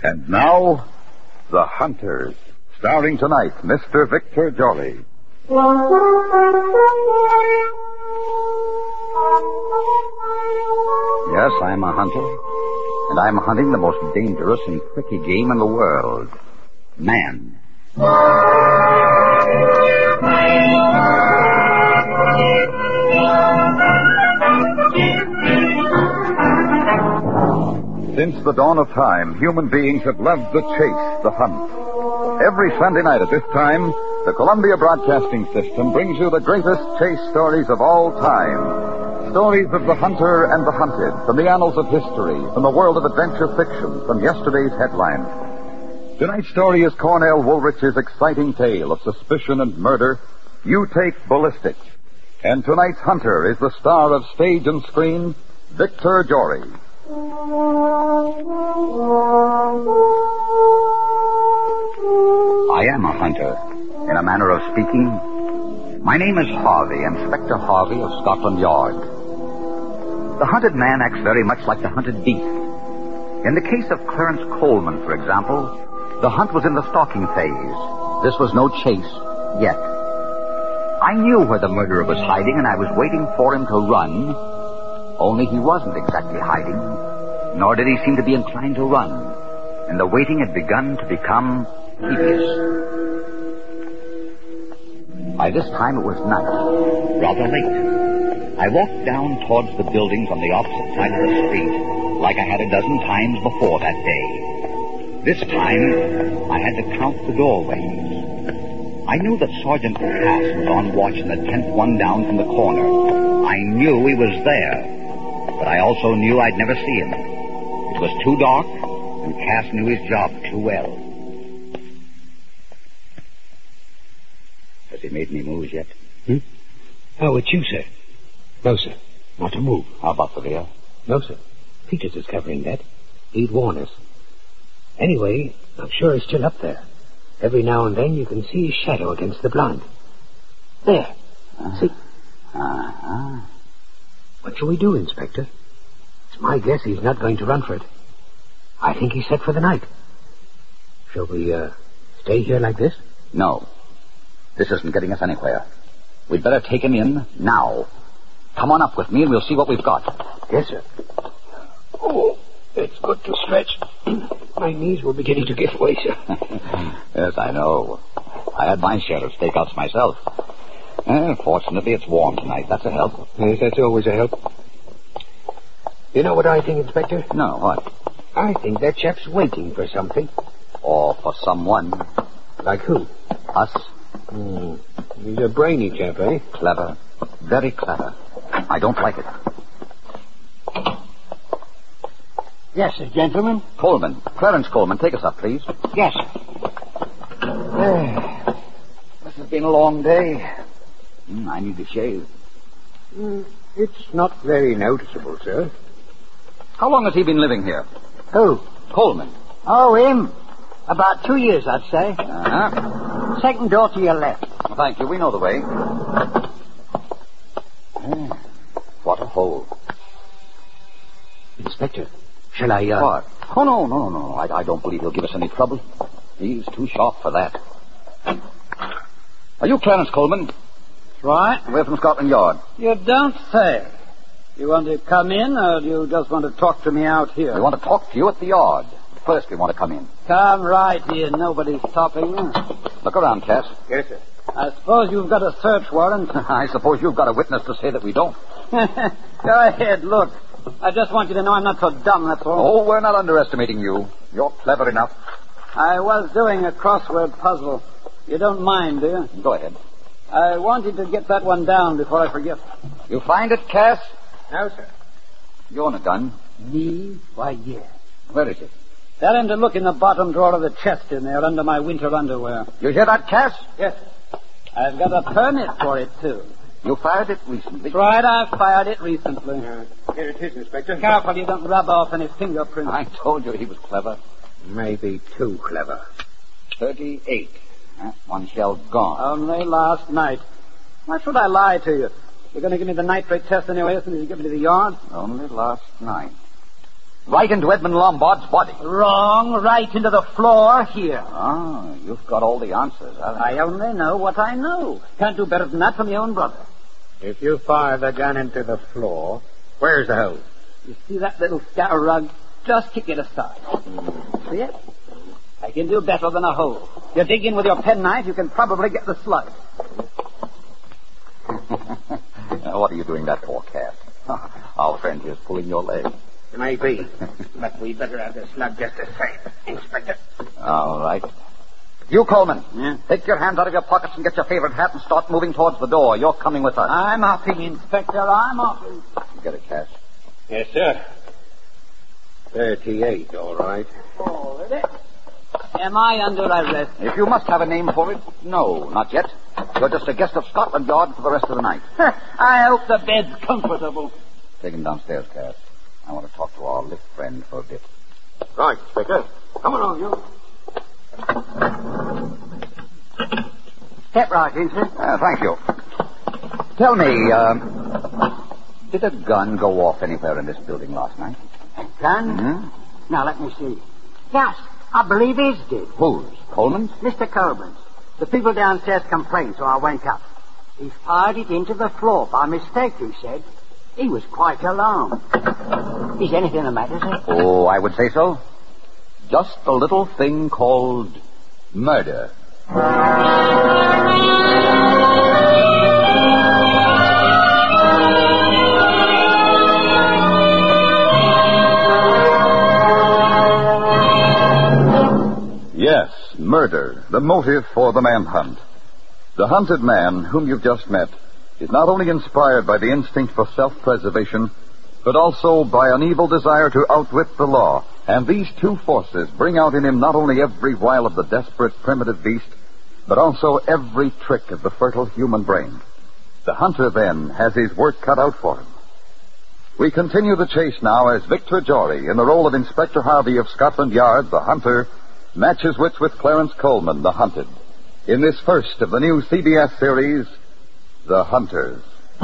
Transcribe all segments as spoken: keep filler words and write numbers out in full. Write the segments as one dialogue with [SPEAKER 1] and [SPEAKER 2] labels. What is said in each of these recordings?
[SPEAKER 1] And now, The Hunters, starring tonight, Mister Victor Jory. Yes, I'm a hunter, and I'm hunting the most dangerous and tricky game in the world, man. Since the dawn of time, human beings have loved the chase, the hunt. Every Sunday night at this time, the Columbia Broadcasting System brings you the greatest chase stories of all time. Stories of the hunter and the hunted, from the annals of history, from the world of adventure fiction, from yesterday's headlines. Tonight's story is Cornell Woolrich's exciting tale of suspicion and murder, You Take Ballistics. And tonight's hunter is the star of stage and screen, Victor Jory. I am a hunter, in a manner of speaking. My name is Harvey, Inspector Harvey of Scotland Yard. The hunted man acts very much like the hunted beast. In the case of Clarence Coleman, for example, the hunt was in the stalking phase. This was no chase yet. I knew where the murderer was hiding, and I was waiting for him to run. Only he wasn't exactly hiding, nor did he seem to be inclined to run. And the waiting had begun to become tedious. By this time it was night, rather late. I walked down towards the buildings on the opposite side of the street, like I had a dozen times before that day. This time, I had to count the doorways. I knew that Sergeant Cass was on watch in the tenth one down from the corner. I knew he was there, but I also knew I'd never see him. It was too dark, and Cass knew his job too well. Has he made any moves yet?
[SPEAKER 2] Hmm? How would you, sir? No, sir. Not a move.
[SPEAKER 1] How about the rear?
[SPEAKER 2] No, sir. Peters is covering that. He'd warn us. Anyway, I'm sure he's still up there. Every now and then you can see his shadow against the blind. There. Uh, see?
[SPEAKER 1] Uh-huh.
[SPEAKER 2] What shall we do, Inspector? It's my guess he's not going to run for it. I think he's set for the night. Shall we, uh, stay here like this?
[SPEAKER 1] No. This isn't getting us anywhere. We'd better take him in now. Come on up with me and we'll see what we've got.
[SPEAKER 2] Yes, sir. Oh, it's good to stretch. My knees were beginning to give way, sir.
[SPEAKER 1] Yes, I know. I had my share of stakeouts myself. Eh, fortunately, it's warm tonight. That's a help.
[SPEAKER 2] Yes, that's always a help. You know what I think, Inspector?
[SPEAKER 1] No, what?
[SPEAKER 2] I think that chap's waiting for something.
[SPEAKER 1] Or for someone.
[SPEAKER 2] Like who?
[SPEAKER 1] Us.
[SPEAKER 2] Hmm. He's a brainy chap, eh?
[SPEAKER 1] Clever. Very clever. I don't like it.
[SPEAKER 3] Yes, sir, gentlemen.
[SPEAKER 1] Coleman. Clarence Coleman, take us up, please.
[SPEAKER 3] Yes, sir.
[SPEAKER 1] Uh, this has been a long day. Mm, I need to shave.
[SPEAKER 2] Mm, it's not very noticeable, sir.
[SPEAKER 1] How long has he been living here?
[SPEAKER 3] Who?
[SPEAKER 1] Coleman.
[SPEAKER 3] Oh, him. About two years, I'd say.
[SPEAKER 1] Uh-huh.
[SPEAKER 3] Second door to your left.
[SPEAKER 1] Well, thank you. We know the way. Uh, what a hole.
[SPEAKER 2] Inspector, shall I, uh...
[SPEAKER 1] What? Oh, no, no, no, no. I, I don't believe he'll give us any trouble. He's too sharp for that. Are you Clarence Coleman?
[SPEAKER 3] That's right.
[SPEAKER 1] We're from Scotland Yard.
[SPEAKER 3] You don't say. You want to come in, or do you just want to talk to me out here?
[SPEAKER 1] We want to talk to you at the yard. First, we want to come in.
[SPEAKER 3] Come right in. Nobody's stopping you.
[SPEAKER 1] Look around, Cass.
[SPEAKER 2] Yes, sir.
[SPEAKER 3] I suppose you've got a search warrant.
[SPEAKER 1] I suppose you've got a witness to say that we don't.
[SPEAKER 3] Go ahead, look. I just want you to know I'm not so dumb, that's all.
[SPEAKER 1] Oh, we're not underestimating you. You're clever enough.
[SPEAKER 3] I was doing a crossword puzzle. You don't mind, do you?
[SPEAKER 1] Go ahead.
[SPEAKER 3] I wanted to get that one down before I forget.
[SPEAKER 1] You find it, Cass?
[SPEAKER 2] No, sir.
[SPEAKER 1] You own a gun?
[SPEAKER 3] Me? Why, yes.
[SPEAKER 1] Where is it?
[SPEAKER 3] Tell him to look in the bottom drawer of the chest in there under my winter underwear.
[SPEAKER 1] You hear that, Cass?
[SPEAKER 3] Yes. I've got a permit for it, too.
[SPEAKER 1] You fired it recently?
[SPEAKER 3] That's right, I fired it recently.
[SPEAKER 2] Uh, here it is, Inspector.
[SPEAKER 3] Careful you don't rub off any fingerprints.
[SPEAKER 1] I told you he was clever.
[SPEAKER 2] Maybe too clever.
[SPEAKER 1] Thirty-eight. Uh, one shell gone.
[SPEAKER 3] Only last night. Why should I lie to you? You're going to give me the nitrate test anyway as soon as you get me to the yard?
[SPEAKER 1] Only last night. Right into Edmund Lombard's body.
[SPEAKER 3] Wrong. Right into the floor here.
[SPEAKER 1] Ah, you've got all the answers, haven't you?
[SPEAKER 3] I only know what I know. Can't do better than that for my own brother.
[SPEAKER 2] If you fire the gun into the floor, where's the hole?
[SPEAKER 3] You see that little scatter rug? Just kick it aside. Mm. See it? I can do better than a hole. You dig in with your penknife, you can probably get the slug.
[SPEAKER 1] Now, what are you doing that for, Cat? Our friend here's pulling your leg.
[SPEAKER 2] Maybe. But we better have the slug just the same, Inspector.
[SPEAKER 1] All right. You, Coleman.
[SPEAKER 3] Yeah?
[SPEAKER 1] Take your hands out of your pockets and get your favorite hat and start moving towards the door. You're coming with us.
[SPEAKER 3] I'm hopping, Inspector. I'm hopping.
[SPEAKER 1] You get it, Cash?
[SPEAKER 2] Yes, sir. Thirty-eight, all right.
[SPEAKER 3] Forward it. Am I under arrest?
[SPEAKER 1] If you must have a name for it, no, not yet. You're just a guest of Scotland Yard for the rest of the night.
[SPEAKER 3] I hope the bed's comfortable.
[SPEAKER 1] Take him downstairs, Cass. I want to talk to our lift friend for a bit.
[SPEAKER 2] Right, Inspector. Come along, you.
[SPEAKER 3] Step right, Inspector.
[SPEAKER 1] Uh, thank you. Tell me, uh, did a gun go off anywhere in this building last night?
[SPEAKER 3] A gun?
[SPEAKER 1] Mm-hmm.
[SPEAKER 3] Now, let me see. Yes, I believe his did.
[SPEAKER 1] Whose? Coleman's?
[SPEAKER 3] Mister Coleman's. The people downstairs complained, so I went up. He fired it into the floor by mistake, he said. He was quite alarmed. Is anything the matter, sir?
[SPEAKER 1] Oh, I would say so. Just a little thing called murder.
[SPEAKER 4] Yes, murder, the motive for the manhunt. The hunted man whom you've just met is not only inspired by the instinct for self-preservation, but also by an evil desire to outwit the law. And these two forces bring out in him not only every wile of the desperate primitive beast, but also every trick of the fertile human brain. The hunter, then, has his work cut out for him. We continue the chase now as Victor Jory, in the role of Inspector Harvey of Scotland Yard, the hunter, matches wits with Clarence Coleman, the hunted, in this first of the new C B S series, The Hunters.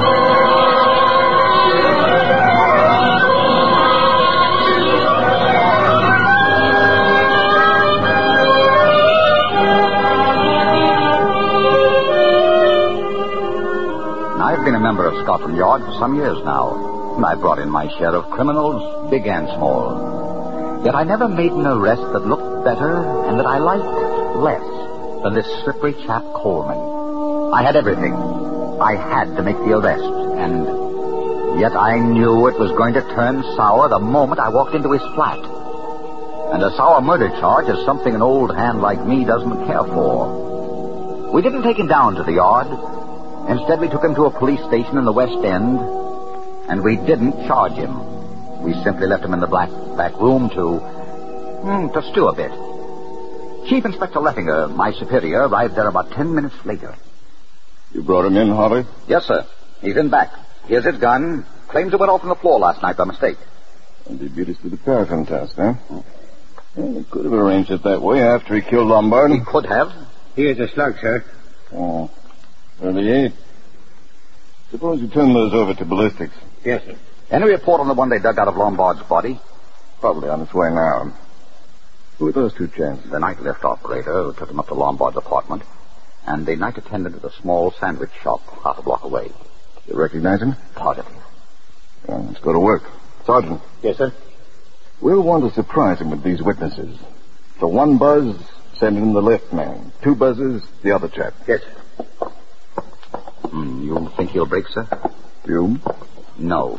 [SPEAKER 1] I've been a member of Scotland Yard for some years now, and I've brought in my share of criminals, big and small. Yet I never made an arrest that looked better and that I liked less than this slippery chap Coleman. I had everything. I had to make the arrest, and yet I knew it was going to turn sour the moment I walked into his flat. And a sour murder charge is something an old hand like me doesn't care for. We didn't take him down to the yard. Instead, we took him to a police station in the West End, and we didn't charge him. We simply left him in the black back room to, mm, to stew a bit. Chief Inspector Lettinger, my superior, arrived there about ten minutes later.
[SPEAKER 4] You brought him in, Harvey?
[SPEAKER 1] Yes, sir. He's in back. Here's his gun. Claims it went off on the floor last night by mistake.
[SPEAKER 4] And he beat us to the paraffin test, huh? Well, he could have arranged it that way after he killed Lombard.
[SPEAKER 1] He could have.
[SPEAKER 2] Here's a slug, sir.
[SPEAKER 4] Oh, thirty-eight. Suppose you turn those over to ballistics.
[SPEAKER 2] Yes, sir.
[SPEAKER 1] Any report on the one they dug out of Lombard's body?
[SPEAKER 4] Probably on its way now. Who are those two chaps?
[SPEAKER 1] The night lift operator who took him up to Lombard's apartment, and the night attendant at a small sandwich shop half a block away.
[SPEAKER 4] You recognize him?
[SPEAKER 1] Positive.
[SPEAKER 4] Well, let's go to work. Sergeant.
[SPEAKER 2] Yes, sir.
[SPEAKER 4] We'll want to surprise him with these witnesses. So one buzz, send in the lift man. Two buzzes, the other chap.
[SPEAKER 2] Yes, sir.
[SPEAKER 1] Hmm, you think he'll break, sir?
[SPEAKER 4] You?
[SPEAKER 1] No.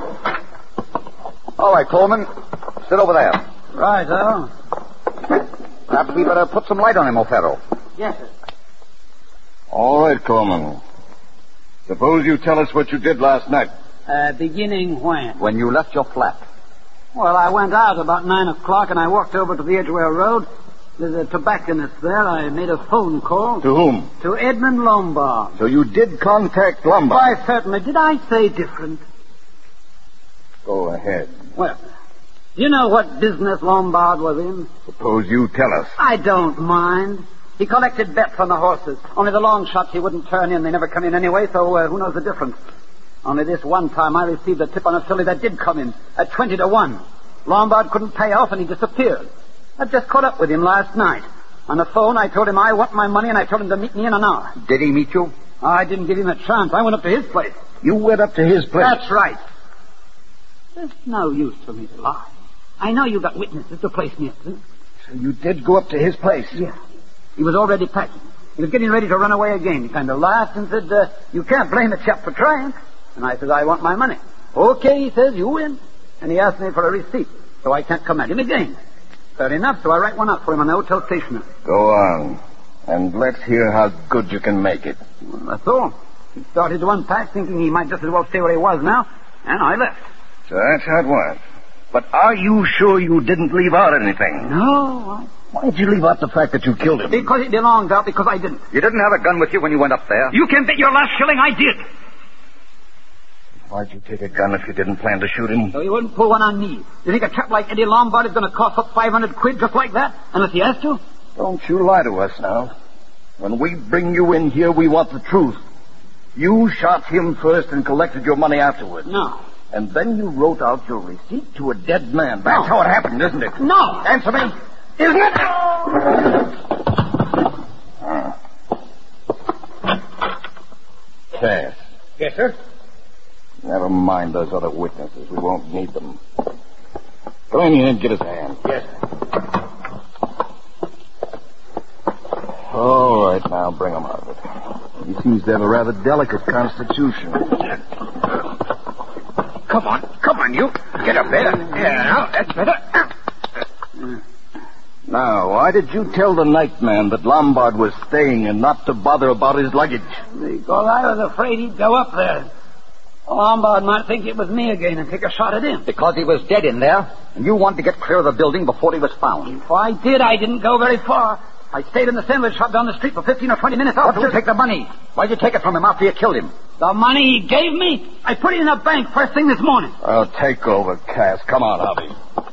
[SPEAKER 1] All right, Coleman. Sit over there.
[SPEAKER 3] Right, oh.
[SPEAKER 1] Perhaps we better put some light on him, O'Farrell.
[SPEAKER 3] Yes, sir.
[SPEAKER 4] All right, Coleman. Suppose you tell us what you did last night.
[SPEAKER 3] Uh, beginning when?
[SPEAKER 1] When you left your flat.
[SPEAKER 3] Well, I went out about nine o'clock and I walked over to the Edgware Road. There's a tobacconist there. I made a phone call.
[SPEAKER 4] To whom?
[SPEAKER 3] To Edmund Lombard.
[SPEAKER 4] So you did contact Lombard?
[SPEAKER 3] Why, certainly. Did I say different?
[SPEAKER 4] Go ahead.
[SPEAKER 3] Well, you know what business Lombard was in?
[SPEAKER 4] Suppose you tell us.
[SPEAKER 3] I don't mind. He collected bets on the horses. Only the long shots he wouldn't turn in. They never come in anyway, so uh, who knows the difference? Only this one time I received a tip on a filly that did come in at twenty to one. Lombard couldn't pay off and he disappeared. I just caught up with him last night. On the phone, I told him I want my money and I told him to meet me in an hour.
[SPEAKER 1] Did he meet you?
[SPEAKER 3] I didn't give him a chance. I went up to his place.
[SPEAKER 2] You went up to his place?
[SPEAKER 3] That's right. There's no use for me to lie. I know you got witnesses to place me at.
[SPEAKER 2] So you did go up to his place?
[SPEAKER 3] Yeah. He was already packing. He was getting ready to run away again. He kind of laughed and said, uh, you can't blame a chap for trying. And I said, I want my money. Okay, he says, you win. And he asked me for a receipt, so I can't come at him again. Fair enough, so I write one up for him on the hotel stationer.
[SPEAKER 2] Go on. And let's hear how good you can make it.
[SPEAKER 3] Well, that's all. He started to unpack, thinking he might just as well stay where he was now, and I left.
[SPEAKER 2] So that's how it was. But are you sure you didn't leave out anything?
[SPEAKER 3] No, I...
[SPEAKER 2] Why did you leave out the fact that you killed him?
[SPEAKER 3] Because it belonged out, because I didn't.
[SPEAKER 1] You didn't have a gun with you when you went up there?
[SPEAKER 3] You can bet your last shilling I did.
[SPEAKER 2] Why'd you take a gun if you didn't plan to shoot him?
[SPEAKER 3] So he wouldn't pull one on me. You think a chap like Eddie Lombard is going to cough up five hundred quid just like that? Unless he has to?
[SPEAKER 2] Don't you lie to us now. When we bring you in here, we want the truth. You shot him first and collected your money afterwards.
[SPEAKER 3] No.
[SPEAKER 2] And then you wrote out your receipt to a dead man. That's
[SPEAKER 3] No.
[SPEAKER 2] how it happened, isn't it?
[SPEAKER 3] No.
[SPEAKER 2] Answer me. Isn't it? Ah. Cass.
[SPEAKER 3] Yes, sir?
[SPEAKER 2] Never mind those other witnesses. We won't need them. Come in here and give us a hand.
[SPEAKER 3] Yes, sir.
[SPEAKER 2] All right, now bring him out of it. He seems to have a rather delicate constitution.
[SPEAKER 3] Come on. Come on, you. Get up there. Yeah, now, that's better.
[SPEAKER 2] Now, why did you tell the night man that Lombard was staying and not to bother about his luggage?
[SPEAKER 3] Because I was afraid he'd go up there. Lombard might think it was me again and take a shot at him.
[SPEAKER 1] Because he was dead in there, and you wanted to get clear of the building before he was found.
[SPEAKER 3] If I did, I didn't go very far. I stayed in the sandwich shop down the street for fifteen or twenty minutes
[SPEAKER 1] Why
[SPEAKER 3] after.
[SPEAKER 1] did you take the money? Why'd you take it from him after you killed him?
[SPEAKER 3] The money he gave me? I put it in a bank first thing this morning.
[SPEAKER 2] Well, take over, Cass. Come on, Hobby.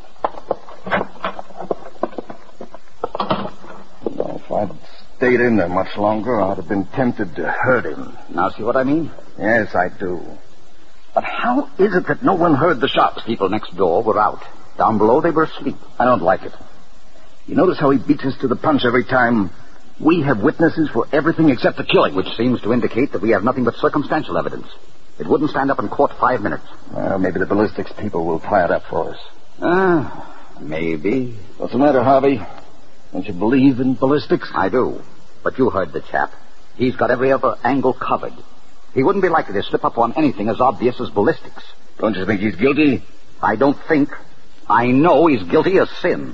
[SPEAKER 2] If I'd stayed in there much longer, I'd have been tempted to hurt him.
[SPEAKER 1] Now see what I mean?
[SPEAKER 2] Yes, I do. But how is it that no one heard the shots?
[SPEAKER 1] People next door were out. Down below, they were asleep.
[SPEAKER 2] I don't like it. You notice how he beats us to the punch every time? We have witnesses for everything except the killing.
[SPEAKER 1] Which seems to indicate that we have nothing but circumstantial evidence. It wouldn't stand up in court five minutes.
[SPEAKER 2] Well, maybe the ballistics people will tie it up for us.
[SPEAKER 1] Ah, uh, maybe.
[SPEAKER 2] What's the matter, Harvey? Don't you believe in ballistics?
[SPEAKER 1] I do. But you heard the chap. He's got every other angle covered. He wouldn't be likely to slip up on anything as obvious as ballistics.
[SPEAKER 2] Don't you think he's guilty?
[SPEAKER 1] I don't think. I know he's guilty of sin.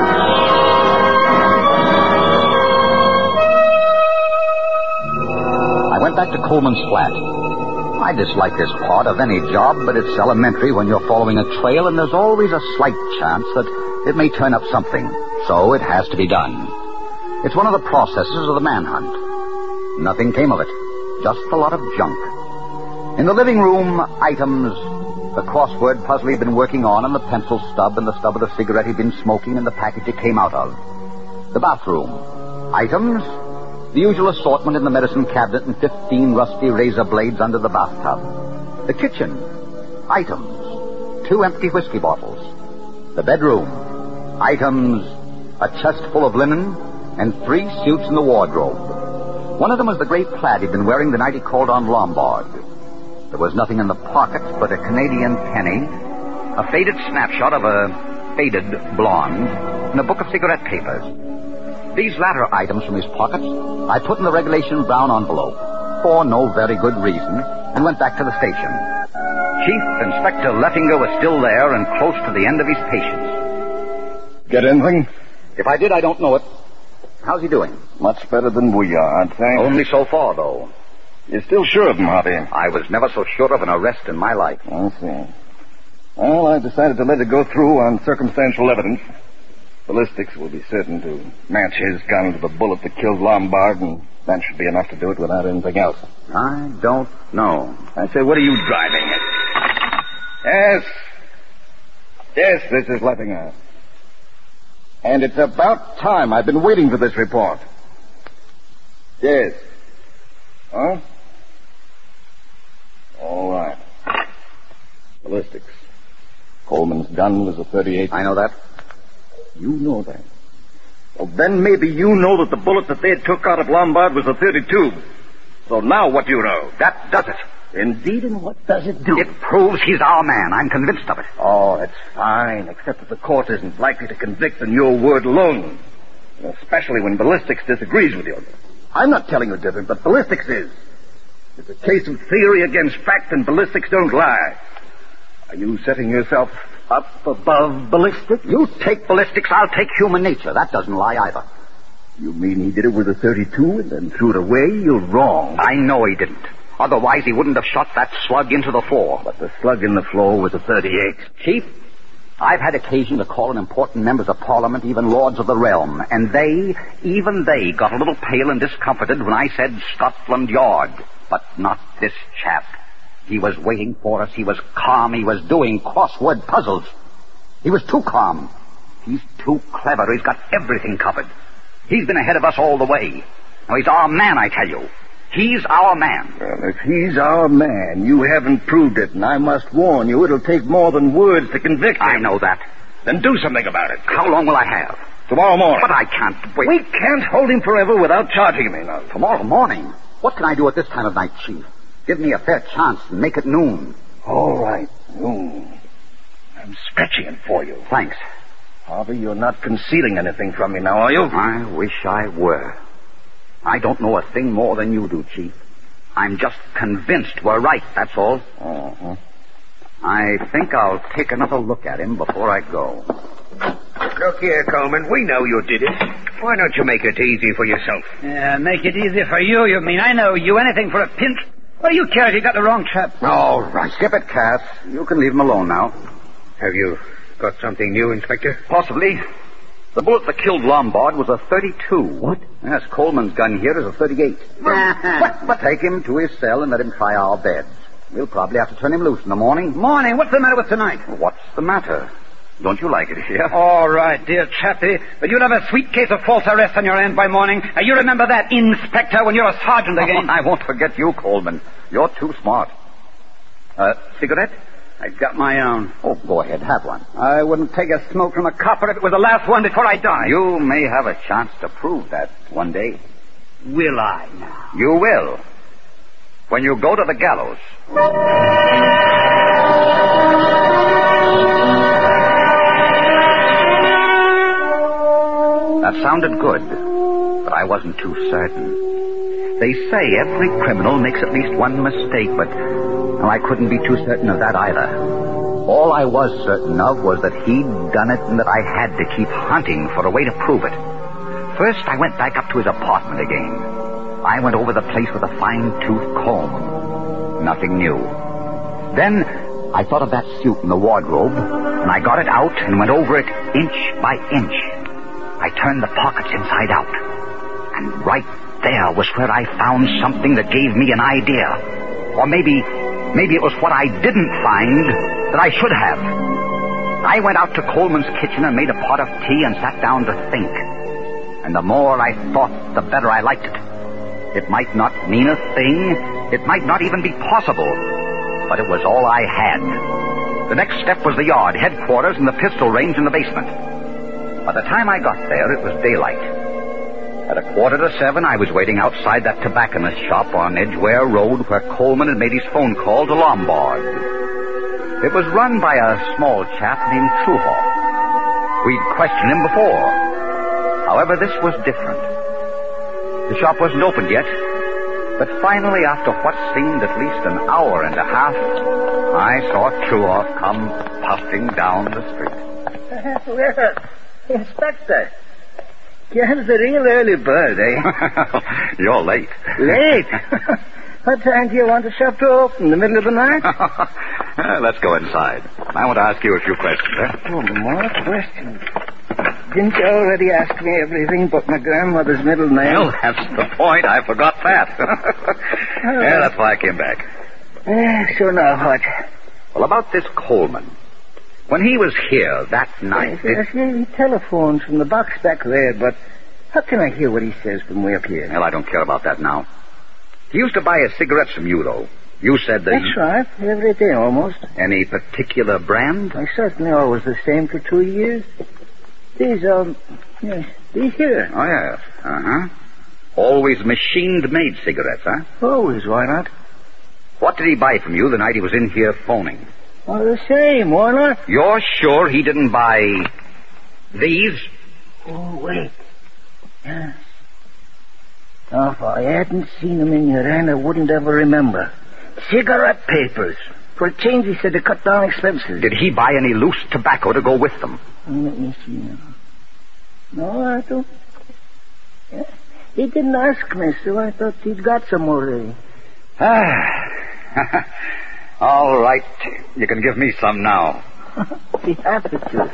[SPEAKER 1] I went back to Coleman's flat. I dislike this part of any job, but it's elementary when you're following a trail, and there's always a slight chance that it may turn up something. So it has to be done. It's one of the processes of the manhunt. Nothing came of it. Just a lot of junk. In the living room, items, the crossword puzzle he'd been working on, and the pencil stub, and the stub of the cigarette he'd been smoking, and the package it came out of. The bathroom, items, the usual assortment in the medicine cabinet, and fifteen rusty razor blades under the bathtub. The kitchen, items, two empty whiskey bottles. The bedroom, items, a chest full of linen, and three suits in the wardrobe. One of them was the gray plaid he'd been wearing the night he called on Lombard. There was nothing in the pockets but a Canadian penny, a faded snapshot of a faded blonde, and a book of cigarette papers. These latter items from his pockets I put in the regulation brown envelope, for no very good reason, and went back to the station. Chief Inspector Leffinger was still there and close to the end of his patience.
[SPEAKER 2] Get anything?
[SPEAKER 1] If I did, I don't know it. How's he doing?
[SPEAKER 2] Much better than we are, I'd think.
[SPEAKER 1] Only so far, though.
[SPEAKER 2] You're still sure of him, Harvey?
[SPEAKER 1] I was never so sure of an arrest in my life.
[SPEAKER 2] I see. Well, I decided to let it go through on circumstantial evidence. Ballistics will be certain to match his gun to the bullet that killed Lombard, and that should be enough to do it without anything else.
[SPEAKER 1] I don't know.
[SPEAKER 2] I say, what are you driving at? Yes. Yes, this is Leffinger. And it's about time. I've been waiting for this report. Yes. Huh? All right. Ballistics.
[SPEAKER 5] Coleman's gun was a thirty-eight.
[SPEAKER 1] I know that.
[SPEAKER 5] You know that. Well, then maybe you know that the bullet that they took out of Lombard was a thirty-two. So now what do you know?
[SPEAKER 1] That does it.
[SPEAKER 5] Indeed, and what does it do?
[SPEAKER 1] It proves he's our man. I'm convinced of it.
[SPEAKER 5] Oh, that's fine, except that the court isn't likely to convict on your word alone. Especially when ballistics disagrees with you. I'm not telling you different, but ballistics is. It's a case of theory against fact, and ballistics don't lie. Are you setting yourself up above ballistics?
[SPEAKER 1] You take ballistics, I'll take human nature. That doesn't lie either.
[SPEAKER 5] You mean he did it with a thirty-two and then threw it away? You're wrong.
[SPEAKER 1] I know he didn't. Otherwise, he wouldn't have shot that slug into the floor.
[SPEAKER 5] But the slug in the floor was a thirty-eight.
[SPEAKER 1] Chief, I've had occasion to call in important members of Parliament, even lords of the realm, and they, even they, got a little pale and discomfited when I said Scotland Yard. But not this chap. He was waiting for us. He was calm. He was doing crossword puzzles. He was too calm. He's too clever. He's got everything covered. He's been ahead of us all the way. Now, he's our man, I tell you. He's our man.
[SPEAKER 5] Well, if he's our man, you haven't proved it, and I must warn you, it'll take more than words to convict him.
[SPEAKER 1] I know that.
[SPEAKER 5] Then do something about it.
[SPEAKER 1] How long will I have?
[SPEAKER 5] Tomorrow morning.
[SPEAKER 1] But I can't wait.
[SPEAKER 5] We can't hold him forever without charging him enough.
[SPEAKER 1] Tomorrow morning? What can I do at this time of night, Chief? Give me a fair chance and make it noon.
[SPEAKER 5] All right, noon. I'm stretching it for you.
[SPEAKER 1] Thanks.
[SPEAKER 5] Harvey, you're not concealing anything from me now, are you?
[SPEAKER 1] I wish I were. I don't know a thing more than you do, Chief. I'm just convinced we're right, that's all.
[SPEAKER 5] Uh-huh.
[SPEAKER 1] I think I'll take another look at him before I go.
[SPEAKER 2] Look here, Coleman. We know you did it. Why don't you make it easy for yourself?
[SPEAKER 3] Yeah, make it easy for you, you mean. I know you. Anything for a pinch. What do you care if you got the wrong chap?
[SPEAKER 1] All right. Skip it, Cass. You can leave him alone now.
[SPEAKER 2] Have you got something new, Inspector?
[SPEAKER 1] Possibly. The bullet that killed Lombard was a thirty-two.
[SPEAKER 2] What?
[SPEAKER 1] Yes, Coleman's gun here is a thirty-eight. but, but take him to his cell and let him try our beds. We'll probably have to turn him loose in the morning.
[SPEAKER 3] Morning? What's the matter with tonight?
[SPEAKER 1] What's the matter? Don't you like it here?
[SPEAKER 3] All right, dear chappie. But you'll have a sweet case of false arrest on your hand by morning. Now, you remember that, Inspector, when you're a sergeant again.
[SPEAKER 1] I won't forget you, Coleman. You're too smart. Uh, cigarette?
[SPEAKER 3] I've got my own.
[SPEAKER 1] Oh, go ahead. Have one.
[SPEAKER 3] I wouldn't take a smoke from a copper if it was the last one before I die.
[SPEAKER 1] You may have a chance to prove that one day.
[SPEAKER 3] Will I now?
[SPEAKER 1] You will. When you go to the gallows. That sounded good, but I wasn't too certain. They say every criminal makes at least one mistake, but well, I couldn't be too certain of that either. All I was certain of was that he'd done it and that I had to keep hunting for a way to prove it. First, I went back up to his apartment again. I went over the place with a fine-tooth comb. Nothing new. Then I thought of that suit in the wardrobe, and I got it out and went over it inch by inch. I turned the pockets inside out, and right there was where I found something that gave me an idea. Or maybe, maybe it was what I didn't find that I should have. I went out to Coleman's kitchen and made a pot of tea and sat down to think. And the more I thought, the better I liked it. It might not mean a thing. It might not even be possible. But it was all I had. The next step was the yard, headquarters, and the pistol range in the basement. By the time I got there, it was daylight. At a quarter to seven, I was waiting outside that tobacconist shop on Edgware Road where Coleman had made his phone call to Lombard. It was run by a small chap named Truehaw. We'd questioned him before. However, this was different. The shop wasn't opened yet, but finally, after what seemed at least an hour and a half, I saw Truehaw come puffing down the street.
[SPEAKER 5] Well, Inspector, you're the real early bird, eh?
[SPEAKER 1] You're late.
[SPEAKER 5] Late? What time do you want the shop to open? In the middle of the night?
[SPEAKER 1] uh, let's go inside. I want to ask you a few questions, huh?
[SPEAKER 5] Oh, more questions. Didn't you already ask me everything but my grandmother's middle name?
[SPEAKER 1] Well, that's the point. I forgot that. Yeah, that's why I came back.
[SPEAKER 5] Uh, so now what?
[SPEAKER 1] Well, about this Coleman. When he was here that night...
[SPEAKER 5] Yes, yes, he telephones from the box back there, but how can I hear what he says from way up here?
[SPEAKER 1] Well, I don't care about that now. He used to buy his cigarettes from you, though. You said that...
[SPEAKER 5] That's right. Every day, almost.
[SPEAKER 1] Any particular brand?
[SPEAKER 5] I certainly always the same for two years. These, um... Yes, these here.
[SPEAKER 1] Oh, yes. Uh-huh. Always machined-made cigarettes, huh?
[SPEAKER 5] Always, why not?
[SPEAKER 1] What did he buy from you the night he was in here phoning?
[SPEAKER 5] Oh, the same, why not?
[SPEAKER 1] You're sure he didn't buy... these?
[SPEAKER 5] Oh, wait. Yes. Oh, if I hadn't seen them in your hand, I wouldn't ever remember. Cigarette papers. For a change, he said to cut down expenses.
[SPEAKER 1] Did he buy any loose tobacco to go with them?
[SPEAKER 5] Let me see now. No, I don't... Yeah. He didn't ask me, so I thought he'd got some already.
[SPEAKER 1] Ah. All right. You can give me some now.
[SPEAKER 5] Be happy to.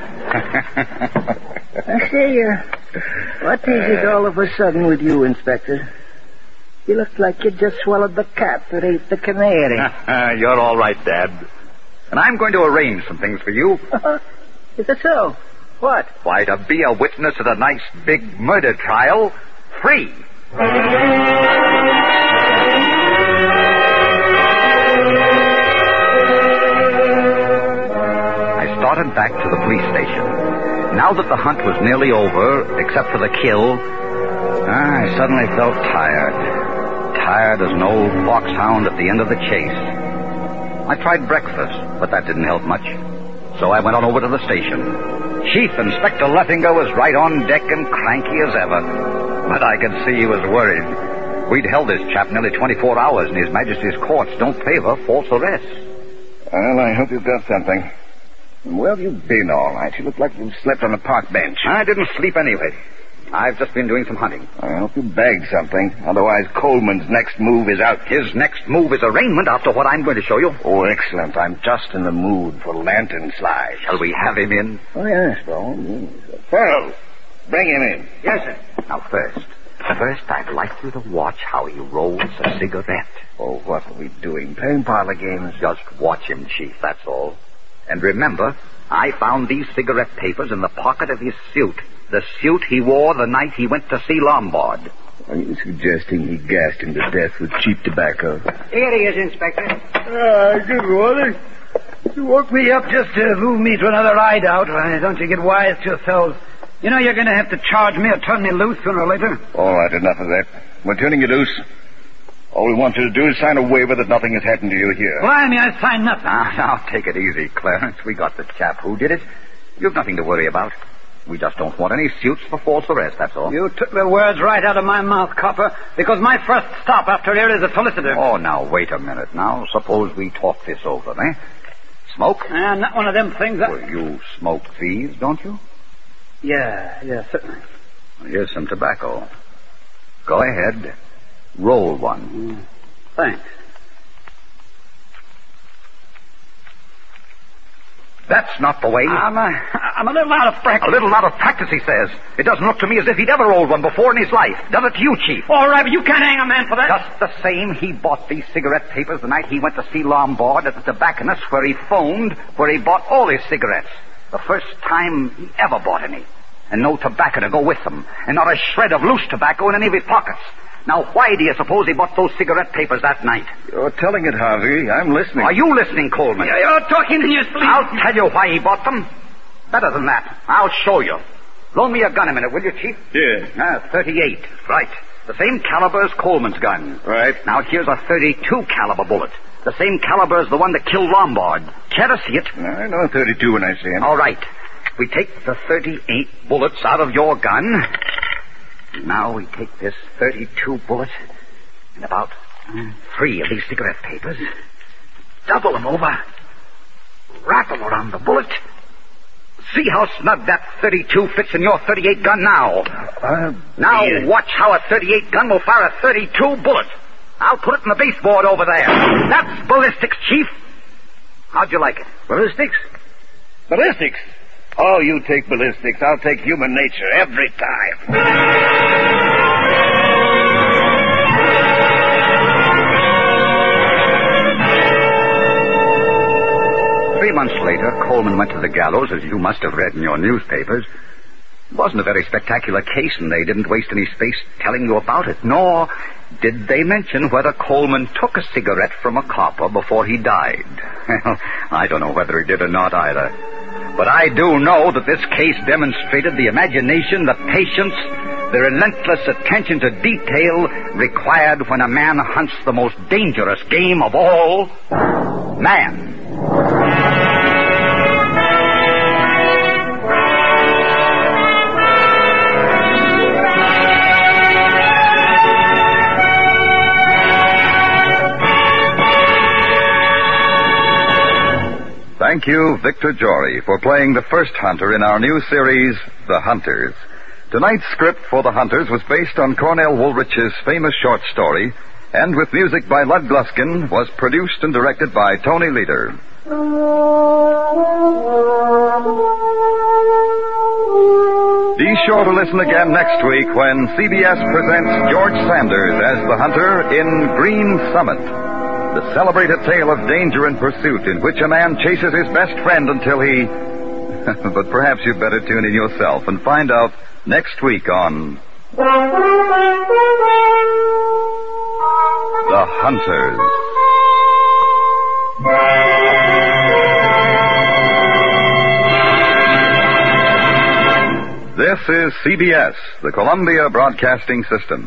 [SPEAKER 5] I say, uh, what is it all of a sudden with you, Inspector? You look like you just swallowed the cat that ate the canary.
[SPEAKER 1] You're all right, Dad. And I'm going to arrange some things for you.
[SPEAKER 5] Is it so? What?
[SPEAKER 1] Why, to be a witness at a nice big murder trial, free. I started back to the police station. Now that the hunt was nearly over, except for the kill, I suddenly felt tired. Tired as an old foxhound at the end of the chase. I tried breakfast, but that didn't help much. So I went on over to the station. Chief Inspector Leffinger was right on deck and cranky as ever. But I could see he was worried. We'd held this chap nearly twenty-four hours, and His Majesty's courts don't favor false arrests.
[SPEAKER 5] Well, I hope you've got something. Where have you been all night? You look like you slept on a park bench.
[SPEAKER 1] I didn't sleep anyway. I've just been doing some hunting.
[SPEAKER 5] I hope you bagged something. Otherwise, Coleman's next move is out.
[SPEAKER 1] His next move is arraignment after what I'm going to show you.
[SPEAKER 5] Oh, excellent. I'm just in the mood for lantern slides.
[SPEAKER 1] Shall we have him in?
[SPEAKER 5] Oh, yes, by all means. Farrell, bring him in.
[SPEAKER 3] Yes, sir.
[SPEAKER 1] Now, first, first I'd like you to watch how he rolls a cigarette.
[SPEAKER 5] Oh, what are we doing? Playing parlor games?
[SPEAKER 1] Just watch him, Chief, that's all. And remember, I found these cigarette papers in the pocket of his suit. The suit he wore the night he went to see Lombard.
[SPEAKER 5] Are you suggesting he gassed him to death with cheap tobacco?
[SPEAKER 3] Here he is, Inspector.
[SPEAKER 5] Ah, good morning.
[SPEAKER 3] You woke me up just to move me to another hideout. Why, don't you get wise to yourselves? You know you're going to have to charge me or turn me loose sooner or later.
[SPEAKER 5] All right, enough of that. We're turning you loose. All we want you to do is sign a waiver that nothing has happened to you here.
[SPEAKER 3] Why, me, I signed nothing.
[SPEAKER 1] Now, now, take it easy, Clarence. We got the chap who did it. You've nothing to worry about. We just don't want any suits for false arrest, that's all.
[SPEAKER 3] You took the words right out of my mouth, Copper, because my first stop after here is a solicitor.
[SPEAKER 1] Oh, now, wait a minute now. Suppose we talk this over, eh? Smoke?
[SPEAKER 3] Uh, not one of them things that...
[SPEAKER 1] Well, you smoke these, don't you?
[SPEAKER 3] Yeah, yeah, certainly.
[SPEAKER 1] Well, here's some tobacco. Go ahead. Roll one.
[SPEAKER 3] Mm. Thanks.
[SPEAKER 1] That's not the way.
[SPEAKER 3] I'm a, I'm a little out of practice.
[SPEAKER 1] A little out of practice, he says. It doesn't look to me as if he'd ever rolled one before in his life. Does it to you, Chief?
[SPEAKER 3] All right, but you can't hang a man for that.
[SPEAKER 1] Just the same, he bought these cigarette papers the night he went to see Lombard at the tobacconist where he phoned, where he bought all his cigarettes. The first time he ever bought any. And no tobacco to go with them. And not a shred of loose tobacco in any of his pockets. Now, why do you suppose he bought those cigarette papers that night?
[SPEAKER 5] You're telling it, Harvey. I'm listening.
[SPEAKER 1] Are you listening, Coleman?
[SPEAKER 3] Yeah, you're talking in your sleep.
[SPEAKER 1] I'll tell you why he bought them. Better than that. I'll show you. Loan me a gun a minute, will you, Chief?
[SPEAKER 5] Here.
[SPEAKER 1] Ah, thirty-eight. Right. The same caliber as Coleman's gun.
[SPEAKER 5] Right.
[SPEAKER 1] Now, here's a thirty-two caliber bullet. The same caliber as the one that killed Lombard. Care to see it?
[SPEAKER 5] I know thirty-two when I see him.
[SPEAKER 1] All right. We take the thirty-eight bullets out of your gun. Now we take this thirty-two bullet and about three of these cigarette papers. Double them over. Wrap them around the bullet. See how snug that thirty-two fits in your thirty-eight gun now.
[SPEAKER 5] Uh,
[SPEAKER 1] now
[SPEAKER 5] yeah.
[SPEAKER 1] watch how a thirty-eight gun will fire a thirty-two bullet. I'll put it in the baseboard over there. That's ballistics, Chief. How'd you like it?
[SPEAKER 5] Ballistics? Ballistics? Oh, you take ballistics. I'll take human nature every time.
[SPEAKER 1] Three months later, Coleman went to the gallows, as you must have read in your newspapers. It wasn't a very spectacular case, and they didn't waste any space telling you about it. Nor did they mention whether Coleman took a cigarette from a copper before he died. Well, I don't know whether he did or not either. But I do know that this case demonstrated the imagination, the patience, the relentless attention to detail required when a man hunts the most dangerous game of all, man.
[SPEAKER 4] Thank you, Victor Jory, for playing the first hunter in our new series, The Hunters. Tonight's script for The Hunters was based on Cornell Woolrich's famous short story, and with music by Lud Gluskin, was produced and directed by Tony Leader. Be sure to listen again next week when C B S presents George Sanders as the hunter in Green Summit, the celebrated tale of danger and pursuit in which a man chases his best friend until he... But perhaps you'd better tune in yourself and find out next week on The Hunters. This is C B S, the Columbia Broadcasting System.